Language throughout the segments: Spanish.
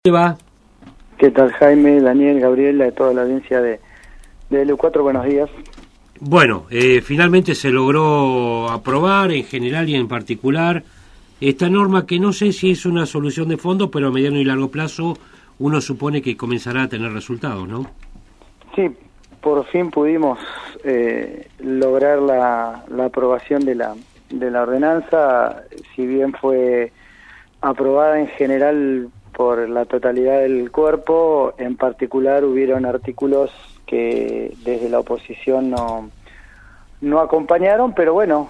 ¿Qué va? ¿Qué tal, Jaime, Daniel, Gabriela, de toda la audiencia de LU4? Buenos días. Bueno, finalmente se logró aprobar en general y en particular esta norma que no sé si es una solución de fondo, pero a mediano y largo plazo uno supone que comenzará a tener resultados, ¿no? Sí, por fin pudimos lograr la aprobación de la ordenanza, si bien fue aprobada en general por la totalidad del cuerpo. En particular hubieron artículos que desde la oposición no acompañaron, pero bueno,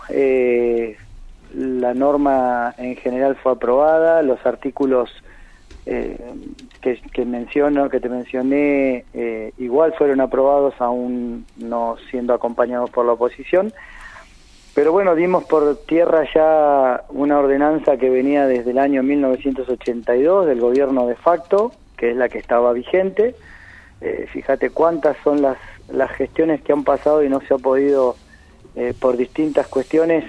la norma en general fue aprobada. Los artículos que te mencioné igual fueron aprobados, aún no siendo acompañados por la oposición. Pero bueno, dimos por tierra ya una ordenanza que venía desde el año 1982 del gobierno de facto, que es la que estaba vigente. Fíjate cuántas son las gestiones que han pasado y no se ha podido, por distintas cuestiones,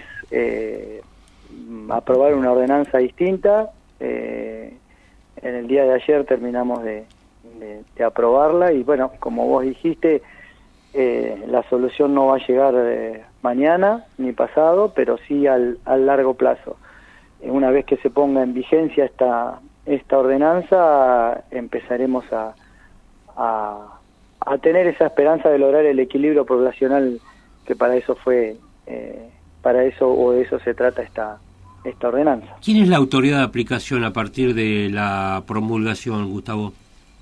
aprobar una ordenanza distinta. En el día de ayer terminamos de aprobarla y bueno, como vos dijiste, la solución no va a llegar mañana ni pasado, pero sí al largo plazo. Una vez que se ponga en vigencia esta ordenanza, empezaremos a tener esa esperanza de lograr el equilibrio poblacional que para eso de eso se trata esta ordenanza. ¿Quién es la autoridad de aplicación a partir de la promulgación, Gustavo?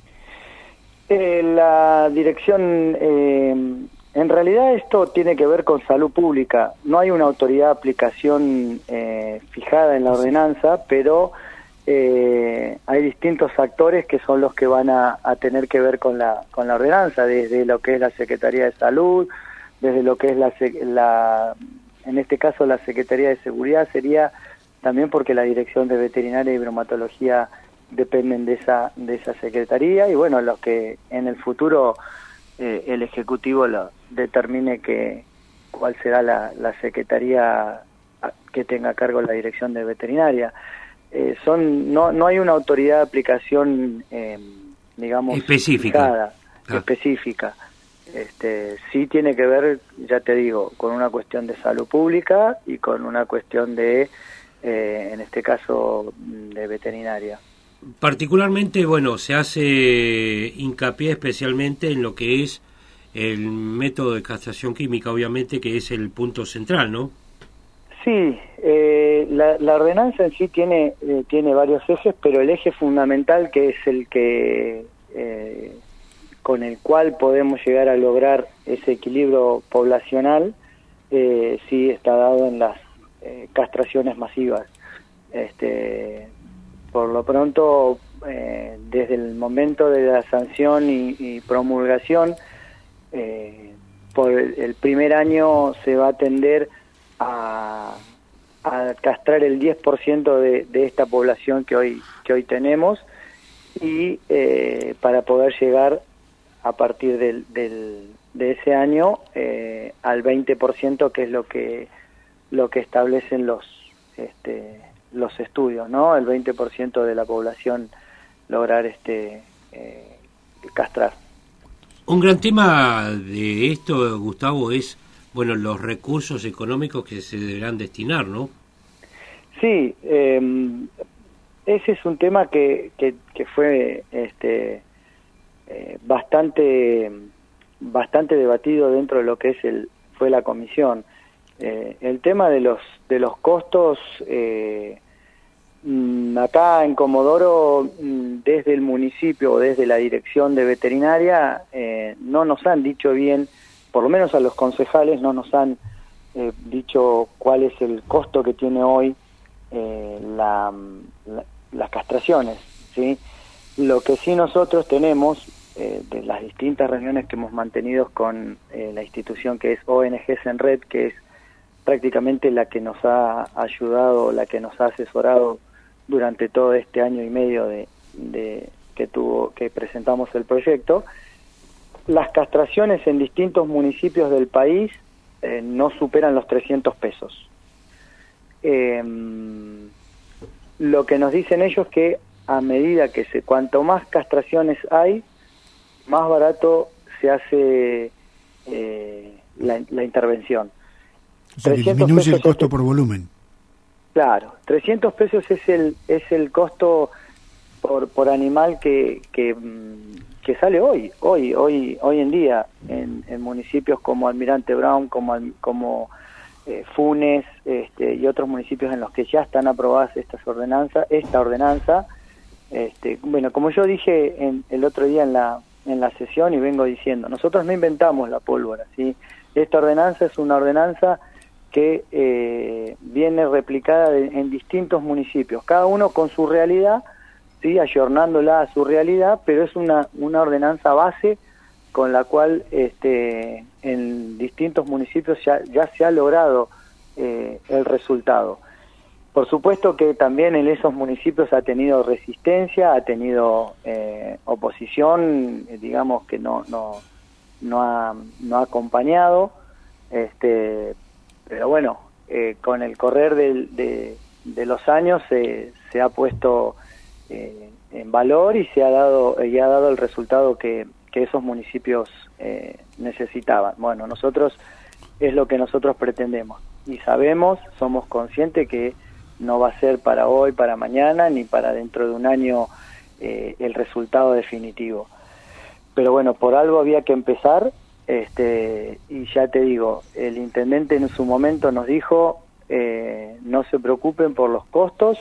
La dirección, en realidad esto tiene que ver con salud pública. No hay una autoridad de aplicación fijada en la ordenanza, pero hay distintos actores que son los que van a tener que ver con la ordenanza, desde lo que es la Secretaría de Salud, desde lo que es en este caso la Secretaría de Seguridad sería también, porque la Dirección de Veterinaria y Bromatología dependen de esa secretaría, y bueno, los que en el futuro el Ejecutivo determine cuál será la secretaría que tenga a cargo la Dirección de Veterinaria. No hay una autoridad de aplicación digamos específica. Específica. Sí tiene que ver, ya te digo, con una cuestión de salud pública y con una cuestión de en este caso de veterinaria. Particularmente, bueno, se hace hincapié especialmente en lo que es el método de castración química, obviamente, que es el punto central, ¿no? Sí, la ordenanza en sí tiene varios ejes, pero el eje fundamental, que es el que con el cual podemos llegar a lograr ese equilibrio poblacional, sí está dado en las castraciones masivas. Por lo pronto, desde el momento de la sanción y promulgación, por el primer año se va a tender a castrar el 10% de esta población que hoy tenemos, y para poder llegar a partir de ese año al 20%, que es lo que establecen los estudios, ¿no? El 20% de la población lograr castrar. Un gran tema de esto, Gustavo, es, bueno, los recursos económicos que se deberán destinar, ¿no? Sí, ese es un tema que fue bastante debatido dentro de lo que fue la comisión. El tema de los costos, acá en Comodoro, desde el municipio o desde la Dirección de Veterinaria, no nos han dicho bien, por lo menos a los concejales no nos han dicho cuál es el costo que tiene hoy las castraciones, ¿sí? Lo que sí nosotros tenemos, de las distintas reuniones que hemos mantenido con la institución que es ONGs en Red, que es prácticamente la que nos ha ayudado, la que nos ha asesorado durante todo este año y medio que presentamos el proyecto, las castraciones en distintos municipios del país no superan los 300 pesos. Lo que nos dicen ellos que a medida que cuanto más castraciones hay, más barato se hace la intervención. O sea, que disminuye el costo por volumen. Claro, 300 pesos es el costo por animal que sale hoy en día en municipios como Almirante Brown, como Funes, y otros municipios en los que ya están aprobadas esta ordenanza. Bueno, como yo dije el otro día en la sesión y vengo diciendo, nosotros no inventamos la pólvora, ¿sí? Esta ordenanza es una ordenanza que viene replicada en distintos municipios, cada uno con su realidad, sí, ayornándola a su realidad, pero es una ordenanza base con la cual en distintos municipios ya se ha logrado el resultado. Por supuesto que también en esos municipios ha tenido resistencia, ha tenido oposición, digamos que no ha acompañado, pero bueno, con el correr de los años se ha puesto en valor y ha dado el resultado que esos municipios necesitaban. Bueno, nosotros es lo que nosotros pretendemos y somos conscientes que no va a ser para hoy, para mañana, ni para dentro de un año el resultado definitivo. Pero bueno, por algo había que empezar, y ya te digo, el intendente en su momento nos dijo, no se preocupen por los costos,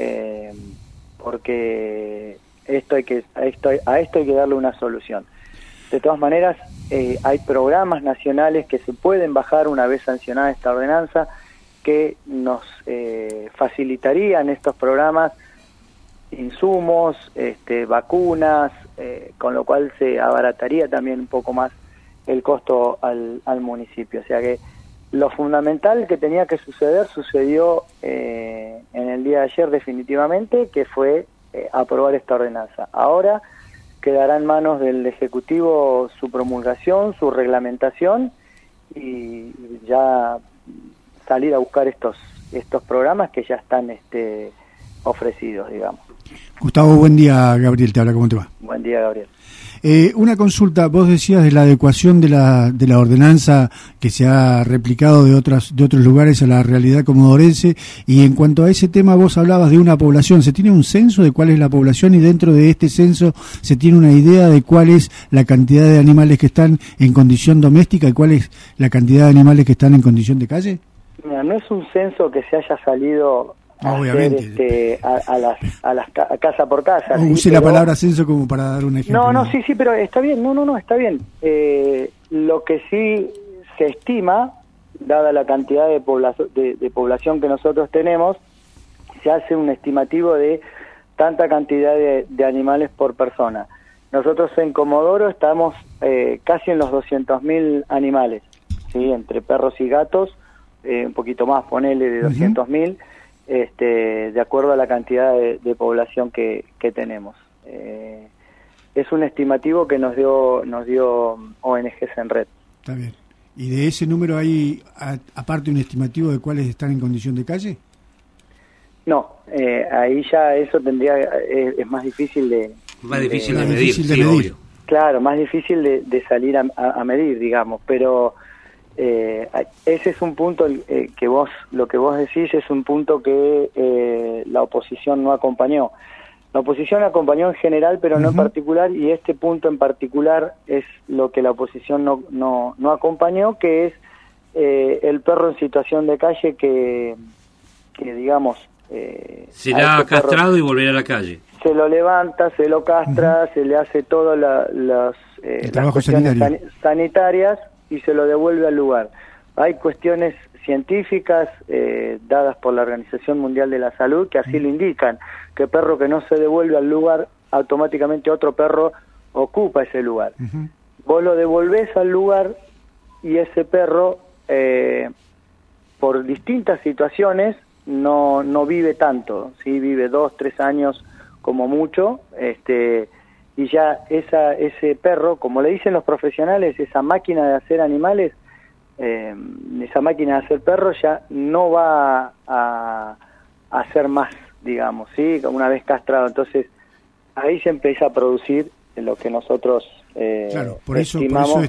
porque a esto hay que darle una solución. De todas maneras, hay programas nacionales que se pueden bajar una vez sancionada esta ordenanza, que nos facilitarían estos programas insumos, vacunas, con lo cual se abarataría también un poco más el costo al municipio. O sea que lo fundamental que tenía que sucedió en el día de ayer definitivamente, que fue aprobar esta ordenanza. Ahora quedará en manos del Ejecutivo su promulgación, su reglamentación y ya salir a buscar estos programas que ya están ofrecidos, digamos. Gustavo, buen día. Gabriel te habla, ¿cómo te va? Buen día, Gabriel. Una consulta, vos decías de la adecuación de la ordenanza que se ha replicado de otros lugares a la realidad comodorense, y en cuanto a ese tema vos hablabas de una población. ¿Se tiene un censo de cuál es la población y dentro de este censo se tiene una idea de cuál es la cantidad de animales que están en condición doméstica y cuál es la cantidad de animales que están en condición de calle? Mira, no es un censo que se haya salido obviamente a las casa por casa. Use la palabra censo como para dar un ejemplo. No, sí, pero está bien, no, está bien. Lo que sí se estima, dada la cantidad de población que nosotros tenemos, se hace un estimativo de tanta cantidad de animales por persona. Nosotros en Comodoro estamos casi en los 200.000 animales, ¿sí? Entre perros y gatos, un poquito más, ponele, de 200.000, de acuerdo a la cantidad de población que tenemos. Es un estimativo que nos dio ONGs en red. Está bien. ¿Y de ese número hay, aparte, un estimativo de cuáles están en condición de calle? No, ahí ya eso es más difícil de medir, sí, obvio. Claro, más difícil de salir a medir, digamos, pero ese es un punto lo que vos decís es un punto que la oposición no acompañó. La oposición acompañó en general, pero no en particular, y este punto en particular es lo que la oposición no acompañó, que es el perro en situación de calle que digamos... será castrado y volverá a la calle. Se lo levanta, se lo castra, se le hace todas las cuestiones sanitarias y se lo devuelve al lugar. Hay cuestiones científicas dadas por la Organización Mundial de la Salud que así lo indican, que perro que no se devuelve al lugar, automáticamente otro perro ocupa ese lugar. Vos lo devolvés al lugar y ese perro, por distintas situaciones, no vive tanto, ¿sí? Vive 2-3 años como mucho, y ya ese perro, como le dicen los profesionales, esa máquina de hacer animales, esa máquina de hacer perros ya no va a hacer más, digamos, ¿sí? Una vez castrado. Entonces ahí se empieza a producir lo que nosotros claro, por eso la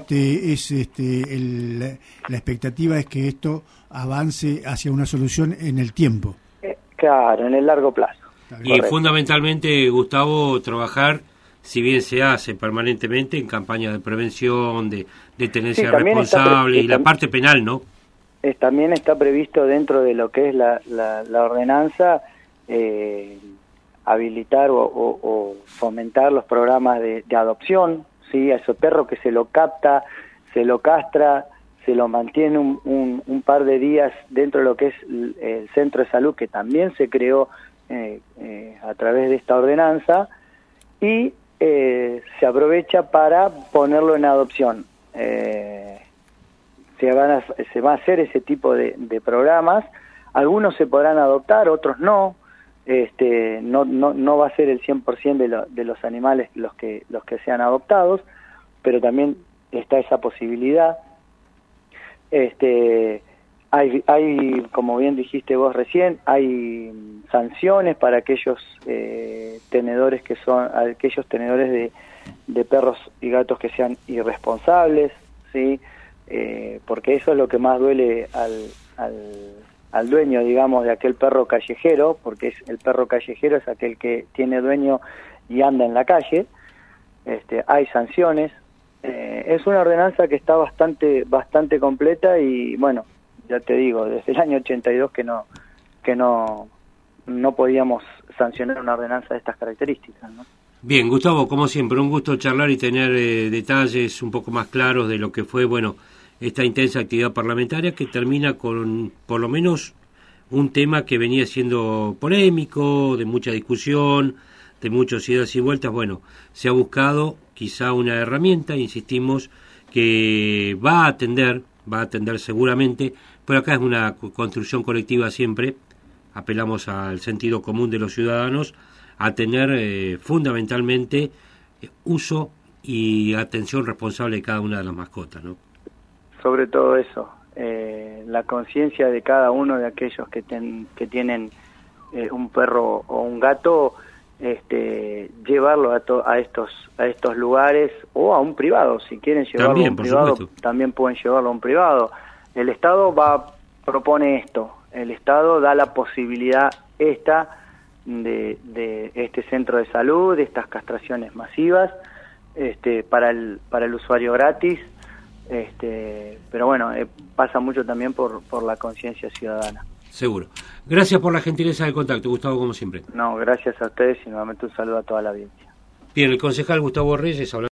expectativa es que esto avance hacia una solución en el tiempo. Claro, en el largo plazo. Y correcto. fundamentalmente, Gustavo, trabajar, si bien se hace permanentemente, en campañas de prevención, de tenencia responsable y la parte penal, ¿no? También está previsto dentro de lo que es la ordenanza habilitar o fomentar los programas de adopción, ¿sí? A ese perro que se lo capta, se lo castra, se lo mantiene un par de días dentro de lo que es el centro de salud, que también se creó a través de esta ordenanza, y se aprovecha para ponerlo en adopción. Se va a hacer ese tipo de programas. Algunos se podrán adoptar, otros no. No va a ser el 100% de los animales los que sean adoptados, pero también está esa posibilidad. Hay, como bien dijiste vos recién, hay sanciones para aquellos tenedores de perros y gatos que sean irresponsables, ¿sí? Porque eso es lo que más duele al dueño, digamos, de aquel perro callejero, porque el perro callejero es aquel que tiene dueño y anda en la calle. Hay sanciones. Es una ordenanza que está bastante completa y, bueno, ya te digo, desde el año 82 que no podíamos sancionar una ordenanza de estas características, ¿no? Bien, Gustavo, como siempre, un gusto charlar y tener detalles un poco más claros de lo que fue, bueno, esta intensa actividad parlamentaria que termina con, por lo menos, un tema que venía siendo polémico, de mucha discusión, de muchas idas y vueltas. Bueno, se ha buscado quizá una herramienta, insistimos, que va a atender seguramente, pero acá es una construcción colectiva siempre, apelamos al sentido común de los ciudadanos, a tener fundamentalmente uso y atención responsable de cada una de las mascotas, ¿no? Sobre todo eso, la conciencia de cada uno de aquellos que tienen un perro o un gato, llevarlo a estos lugares o a un privado. Si quieren llevarlo también, a un privado, también pueden llevarlo a un privado. El Estado propone esto, el Estado da la posibilidad de este centro de salud, de estas castraciones masivas, para el usuario gratis, pero bueno, pasa mucho también por la conciencia ciudadana. Seguro. Gracias por la gentileza del contacto, Gustavo, como siempre. No, gracias a ustedes y nuevamente un saludo a toda la audiencia. Bien, el concejal Gustavo Reyes hablando